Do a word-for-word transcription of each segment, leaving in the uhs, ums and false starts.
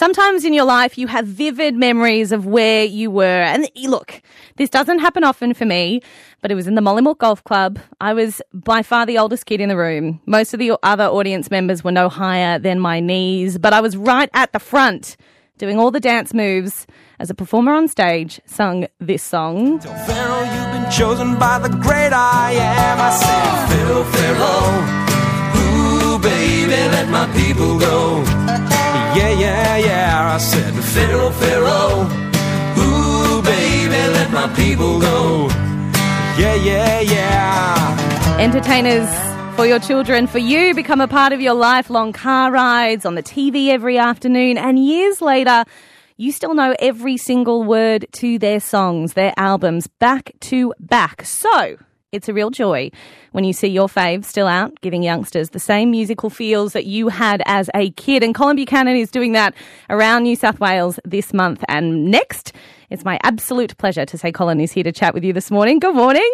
Sometimes in your life you have vivid memories of where you were. And look, this doesn't happen often for me, but it was in the Mollymook Golf Club. I was by far the oldest kid in the room. Most of the other audience members were no higher than my knees, but I was right at the front doing all the dance moves as a performer on stage sung this song. Tell Pharaoh you've been chosen by the great I am. I said, Pharaoh, Pharaoh, ooh, baby, let my people go. Yeah, yeah, yeah, I said, Pharaoh, Pharaoh, ooh, baby, let my people go. Yeah, yeah, yeah. Entertainers for your children, for you, become a part of your life. Long car rides, on the T V every afternoon, and years later, you still know every single word to their songs, their albums, back to back. So it's a real joy when you see your fave still out, giving youngsters the same musical feels that you had as a kid. And Colin Buchanan is doing that around New South Wales this month. And next, it's my absolute pleasure to say Colin is here to chat with you this morning. Good morning.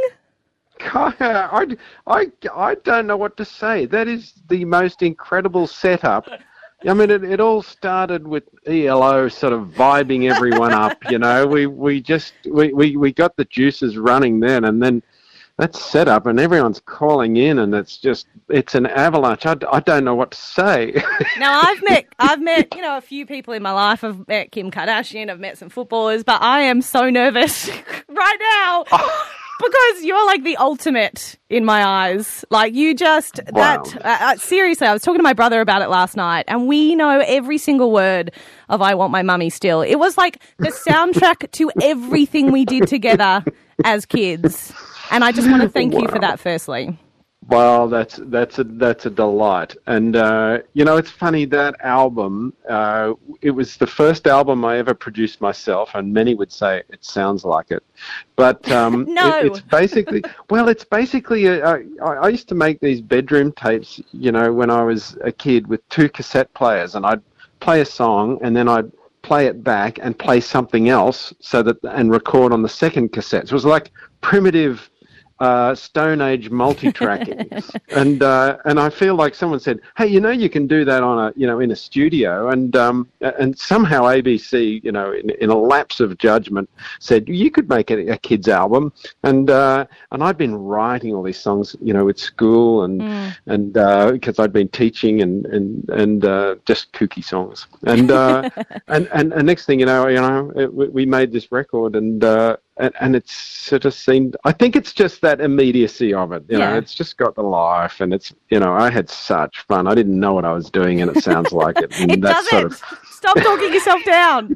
I, I, I don't know what to say. That is the most incredible setup. I mean, it, it all started with E L O sort of vibing everyone up, you know. We we just, we, we, we got the juices running then, and then that's set up and everyone's calling in and it's just, it's an avalanche. I, I don't know what to say. Now, I've met, I've met, you know, a few people in my life. I've met Kim Kardashian, I've met some footballers, but I am so nervous right now. Oh. Because you're like the ultimate in my eyes. Like you just, wow. that, uh, uh, seriously, I was talking to my brother about it last night and we know every single word of I Want My Mummy Still. It was like the soundtrack to everything we did together as kids. And I just want to thank wow. you for that firstly. Well, that's that's a that's a delight, and uh, you know it's funny that album. Uh, it was the first album I ever produced myself, and many would say it sounds like it, but um, no, it, it's basically well, it's basically a, a, I, I used to make these bedroom tapes, you know, when I was a kid with two cassette players, and I'd play a song, and then I'd play it back and play something else, so that and record on the second cassette. So it was like primitive. Uh, Stone Age multi-tracking, and uh, and I feel like someone said, "Hey, you know, you can do that on a, you know, in a studio," and um, and somehow A B C, you know, in, in a lapse of judgment, said you could make a, a kids album, and uh, and I'd been writing all these songs, you know, at school, and mm. and because uh, I'd been teaching and and and uh, just kooky songs, and uh, and, and and next thing you know, you know, it, we made this record, and. Uh, And, and it's sort of seemed, I think it's just that immediacy of it, you yeah. know, it's just got the life and it's, you know, I had such fun. I didn't know what I was doing and it sounds like it. And it that's doesn't. Sort of... Stop talking yourself down.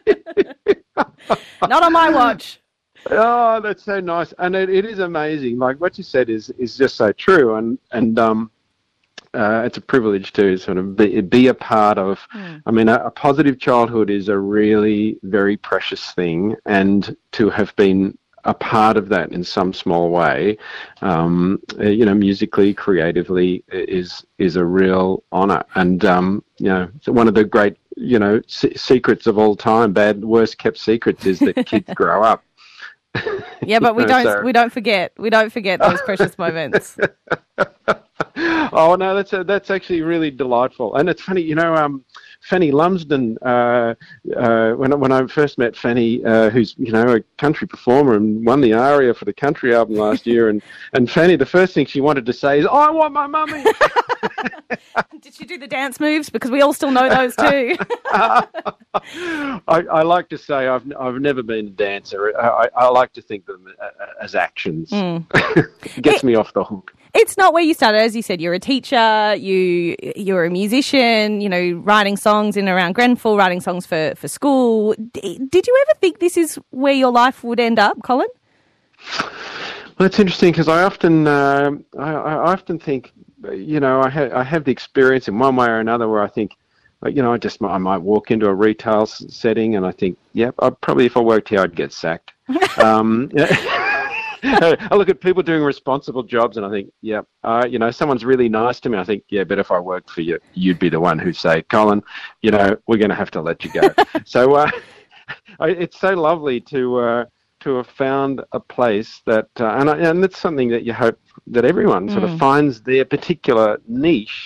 Not on my watch. Oh, that's so nice. And it, it is amazing. Like what you said is, is just so true. And, and, um, Uh, it's a privilege to sort of be, be a part of. Mm. I mean, a, a positive childhood is a really very precious thing, and to have been a part of that in some small way, um, you know, musically, creatively, is is a real honour. And um, you know, one of the great, you know, se- secrets of all time, bad, worst kept secrets, is that kids grow up. Yeah, but we know, don't so... we don't forget we don't forget those precious moments. Oh no, that's a, that's actually really delightful, and it's funny, you know. Um, Fanny Lumsden, uh, uh, when when I first met Fanny, uh, who's you know a country performer and won the ARIA for the country album last year, and, and Fanny, the first thing she wanted to say is, oh, "I want my mummy." Did she do the dance moves? Because we all still know those too. I, I like to say I've I've never been a dancer. I, I like to think of them as actions. Mm. It gets it, me off the hook. It's not where you started, as you said. You're a teacher. You you're a musician. You know, writing songs in and around Grenfell, writing songs for for school. Did you ever think this is where your life would end up, Colin? Well, it's interesting because I often uh, I, I often think, you know, I have I have the experience in one way or another where I think, you know, I just I might walk into a retail setting and I think, yep, I probably if I worked here I'd get sacked. um, I look at people doing responsible jobs and I think, yep, uh, you know, someone's really nice to me. I think, yeah, but if I worked for you, you'd be the one who'd say, Colin, you know, we're going to have to let you go. so uh, it's so lovely to uh, to have found a place that, uh, and I, and it's something that you hope that everyone mm. sort of finds their particular niche.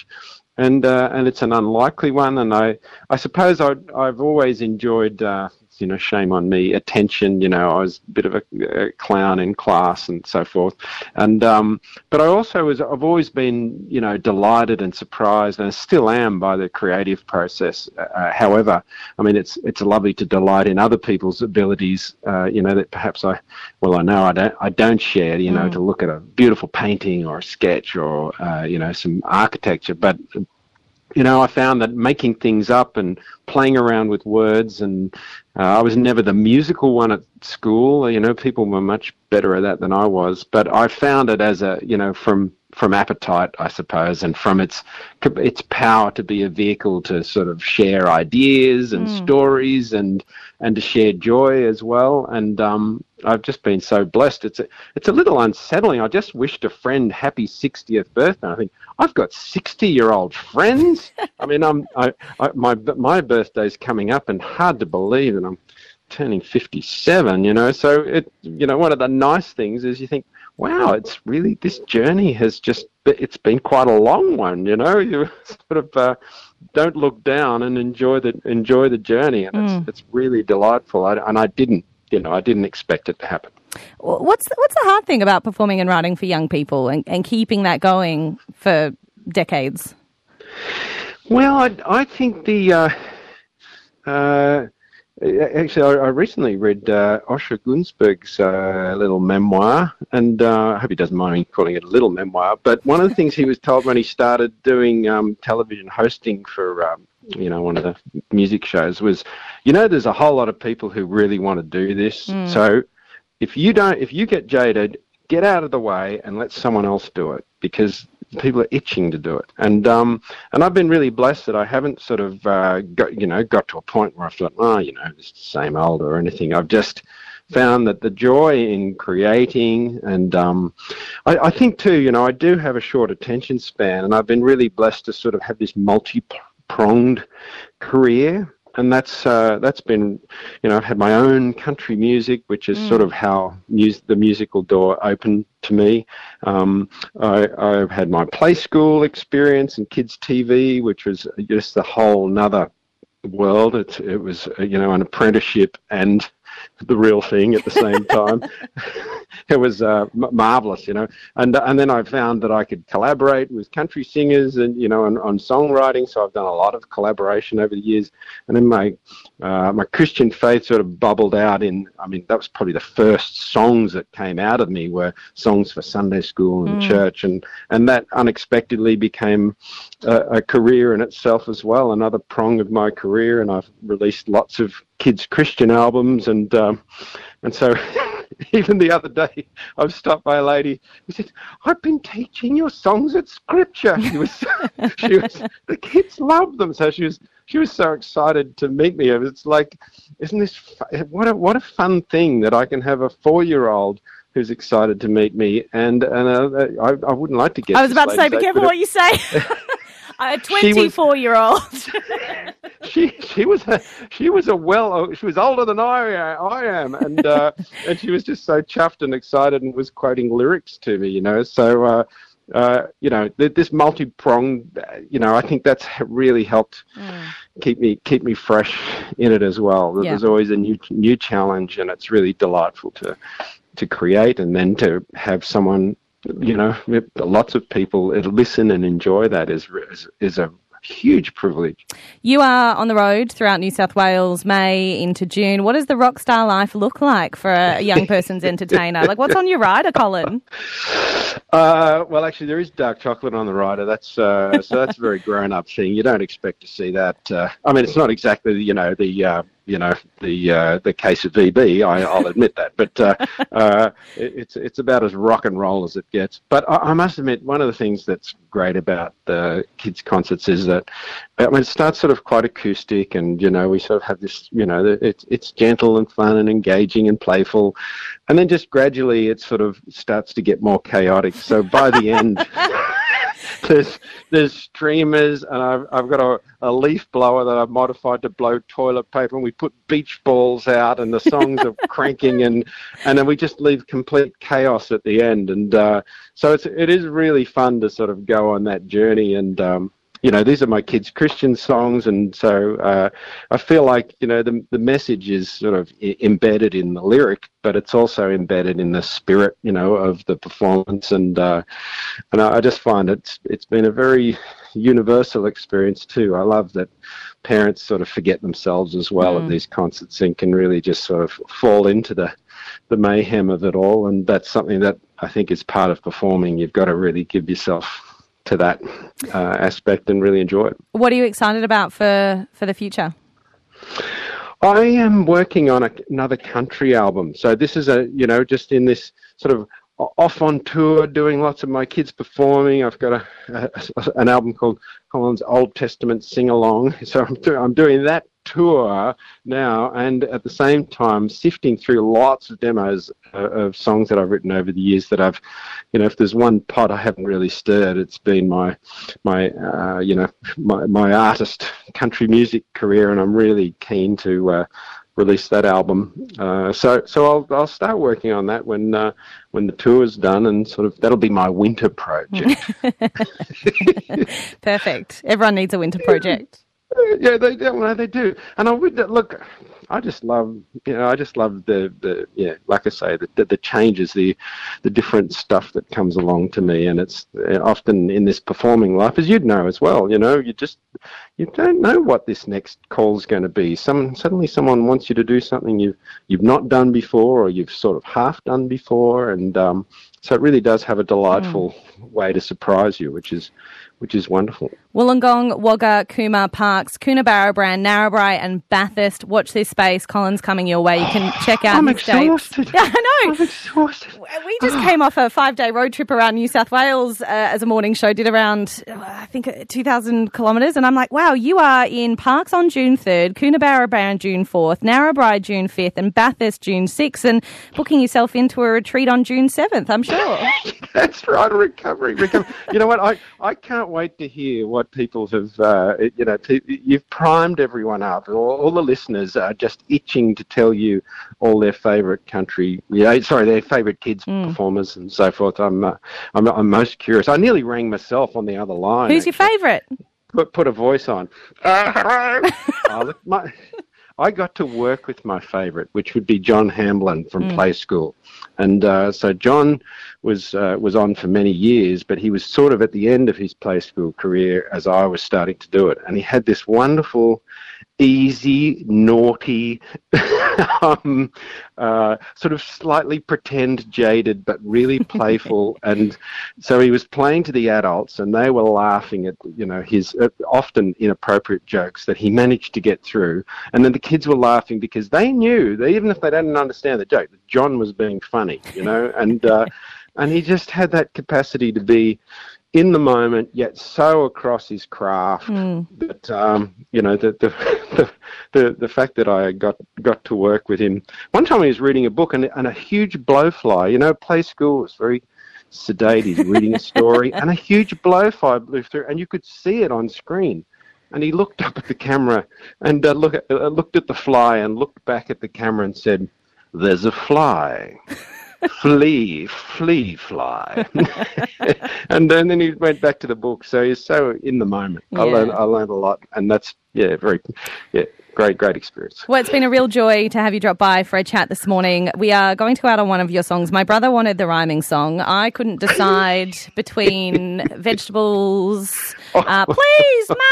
and uh, and it's an unlikely one. And I I suppose I I've always enjoyed. Uh, you know, shame on me, attention, you know, I was a bit of a, a clown in class and so forth. And, um, but I also was, I've always been, you know, delighted and surprised, and I still am, by the creative process. Uh, however, I mean, it's, it's lovely to delight in other people's abilities, uh, you know, that perhaps I, well, I know I don't, I don't share, you know, mm. to look at a beautiful painting or a sketch or, uh, you know, some architecture, but you know, I found that making things up and playing around with words, and uh, I was never the musical one at school. You know, people were much better at that than I was. But I found it as a, you know, from from appetite, I suppose, and from its its power to be a vehicle to sort of share ideas and mm. stories and and to share joy as well. And um, I've just been so blessed. It's a, it's a little unsettling. I just wished a friend happy sixtieth birthday. I think I've got sixty-year-old friends. I mean, I'm I, I my my birthday's coming up, and hard to believe that I'm turning fifty-seven. You know, so it you know one of the nice things is you think, wow, it's really, this journey has just, it's been quite a long one, you know, you sort of uh, don't look down and enjoy the enjoy the journey, and mm. it's it's really delightful. I, and I didn't, you know, I didn't expect it to happen. What's the, what's the hard thing about performing and writing for young people and, and keeping that going for decades? Well, I, I think the, uh, uh, actually, I, I recently read uh, Osher Gunsberg's uh, little memoir, and uh, I hope he doesn't mind me calling it a little memoir, but one of the things he was told when he started doing um, television hosting for, um, you know, one of the music shows was, you know, there's a whole lot of people who really want to do this, mm. so if you don't, if you get jaded, get out of the way and let someone else do it, because people are itching to do it. And um, and I've been really blessed that I haven't sort of uh, got, you know, got to a point where I thought, oh, you know, it's the same old or anything. I've just found that the joy in creating, and um, I, I think too, you know, I do have a short attention span, and I've been really blessed to sort of have this multi-pronged career. And that's uh, that's been, you know, I've had my own country music, which is mm. sort of how mus- the musical door opened to me. Um, I, I've had my play school experience and kids T V, which was just a whole nother world. It, it was, you know, an apprenticeship and the real thing at the same time. It was uh, m- marvelous, you know. And and then I found that I could collaborate with country singers and, you know, on, on songwriting. So I've done a lot of collaboration over the years. And then my uh, my Christian faith sort of bubbled out in, I mean, that was probably the first songs that came out of me were songs for Sunday school and mm. church. And, and that unexpectedly became a, a career in itself as well, another prong of my career. And I've released lots of kids' Christian albums, and um, and so even the other day I was stopped by a lady who said, I've been teaching your songs at Scripture. She was, she was, the kids loved them, so she was she was so excited to meet me. It's like, isn't this fu- what a what a fun thing that I can have a four-year-old who's excited to meet me, and and uh, I I wouldn't like to get. I was about to say, be careful what you say. A twenty-four-year-old. She she was a she was a well she was older than I I am, and uh, and she was just so chuffed and excited and was quoting lyrics to me, you know. So uh, uh, you know, th- this multi-pronged, you know, I think that's really helped mm. keep me keep me fresh in it as well. Yeah. There's always a new new challenge, and it's really delightful to to create, and then to have someone, you know, lots of people listen and enjoy that is is, is a huge privilege. You are on the road throughout New South Wales, May into June. What does the rock star life look like for a young person's entertainer? Like, what's on your rider, Colin? Uh, well, actually, there is dark chocolate on the rider. That's uh, so that's a very grown-up thing. You don't expect to see that. Uh, I mean, it's not exactly, you know, the uh, you know the uh, the case of V B. I, I'll admit that, but uh, uh, it, it's it's about as rock and roll as it gets. But I, I must admit, one of the things that's great about the kids' concerts is that, I mean, it starts sort of quite acoustic, and, you know, we sort of have this, you know, it's it's gentle and fun and engaging and playful, and then just gradually it sort of starts to get more chaotic. So by the end, there's there's streamers, and I've I've got a, a leaf blower that I've modified to blow toilet paper, and we put beach balls out, and the songs are cranking, and and then we just leave complete chaos at the end. And uh, so it's it is really fun to sort of go on that journey, and um, you know, these are my kids' Christian songs, and so uh, I feel like, you know, the the message is sort of I- embedded in the lyric, but it's also embedded in the spirit, you know, of the performance, and uh, and I, I just find it's it's been a very universal experience too. I love that parents sort of forget themselves as well mm. at these concerts and can really just sort of fall into the the mayhem of it all, and that's something that I think is part of performing. You've got to really give yourself to that uh, aspect and really enjoy it. What are you excited about for, for the future? I am working on a, another country album. So this is a, you know, just in this sort of off on tour, doing lots of my kids performing. I've got a, a an album called Colin's Old Testament Sing Along. So I'm, do, I'm doing that tour now, and at the same time sifting through lots of demos uh, of songs that I've written over the years that I've, you know, if there's one pot I haven't really stirred, it's been my my uh, you know my my artist country music career, and I'm really keen to uh, release that album. Uh, so so I'll I'll start working on that when uh, when the tour's done, and sort of that'll be my winter project. Perfect. Everyone needs a winter project. Yeah, they do. Well, they do. And I would look. I just love, you know, I just love the, the yeah, like I say, the, the the changes, the the different stuff that comes along to me, and it's often in this performing life, as you'd know as well. You know, you just you don't know what this next call's going to be. Some suddenly someone wants you to do something you've you've not done before, or you've sort of half done before, and um, so it really does have a delightful mm. way to surprise you, which is. which is wonderful. Wollongong, Wagga, Cooma, Parkes, Coonabarabran, Narrabri and Bathurst. Watch this space. Colin's coming your way. You can check out I'm his exhausted. dates. Yeah, I know. I'm exhausted. We just came off a five-day road trip around New South Wales uh, as a morning show. Did around, uh, I think, uh, two thousand kilometres. And I'm like, wow, you are in Parkes on June third, Coonabarabran June fourth, Narrabri June fifth and Bathurst June sixth, and booking yourself into a retreat on June seventh, I'm sure. That's right, recovery. recovery. You know what? I, I can't wait to hear what people have, uh, you know, t- you've primed everyone up. All, all the listeners are just itching to tell you all their favourite country, yeah, sorry, their favourite kids mm. performers and so forth. I'm, uh, I'm, I'm most curious. I nearly rang myself on the other line. Who's actually. Your favourite? Put, put a voice on. Uh, oh, look, my, I got to work with my favourite, which would be John Hamblin from mm. Play School. And uh, so John was uh, was on for many years, but he was sort of at the end of his Play School career as I was starting to do it. And he had this wonderful, easy, naughty, um, uh, sort of slightly pretend jaded, but really playful. And so he was playing to the adults, and they were laughing at, you know, his uh, often inappropriate jokes that he managed to get through. And then the kids were laughing because they knew that even if they didn't understand the joke, that John was being funny, you know, and uh, and he just had that capacity to be in the moment, yet so across his craft mm. that um, you know the the, the the the fact that I got got to work with him. One time he was reading a book, and, and a huge blowfly. You know, Play School was very sedate. He's reading a story, and a huge blowfly blew through, and you could see it on screen. And he looked up at the camera and uh, look at, uh, looked at the fly and looked back at the camera and said, "There's a fly." Flee, flee, fly. and then, then he went back to the book. So he's so in the moment. Yeah. I learned, I learned a lot, and that's yeah, very, yeah, great, great experience. Well, it's been a real joy to have you drop by for a chat this morning. We are going to go out on one of your songs. My brother wanted the rhyming song. I couldn't decide between vegetables. Uh, please, Mum.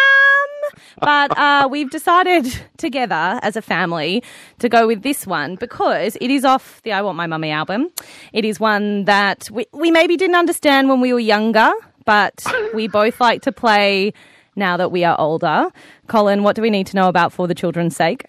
But uh, we've decided together as a family to go with this one because it is off the I Want My Mummy album. It is one that we, we maybe didn't understand when we were younger, but we both like to play now that we are older. Colin, what do we need to know about For the Children's Sake?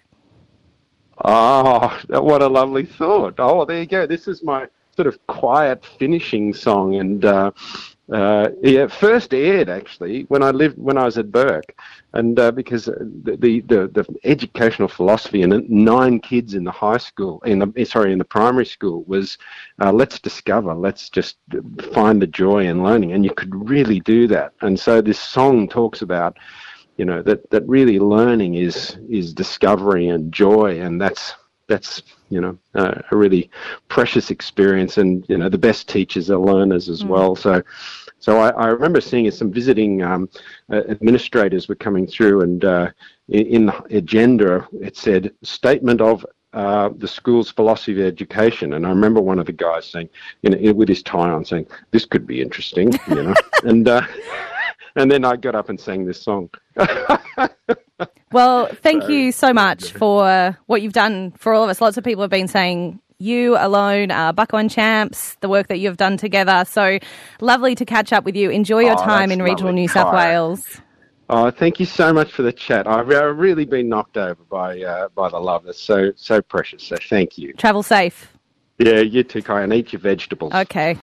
Oh, what a lovely thought. Oh, there you go. This is my sort of quiet finishing song, and uh, uh, yeah, first aired actually when I lived when I was at Burke, and uh, because the, the the the educational philosophy and nine kids in the high school in the sorry in the primary school was uh, let's discover, let's just find the joy in learning, and you could really do that. And so this song talks about, you know, that that really learning is is discovery and joy, and that's that's you know uh, a really precious experience, and you know the best teachers are learners as mm. well. So So I, I remember seeing as some visiting um, uh, administrators were coming through, and uh, in, in the agenda it said statement of uh, the school's philosophy of education. And I remember one of the guys saying, you know, with his tie on, saying, "This could be interesting," you know. and uh, and then I got up and sang this song. Well, thank you so much for what you've done for all of us. Lots of people have been saying you alone, uh, Bucko and Champs, the work that you've done together. So lovely to catch up with you. Enjoy your Oh, time that's in regional lovely. New South Hi. Wales. Oh, thank you so much for the chat. I've uh, really been knocked over by uh, by the love. It's so so precious. So thank you. Travel safe. Yeah, you too, Kai, and eat your vegetables. Okay.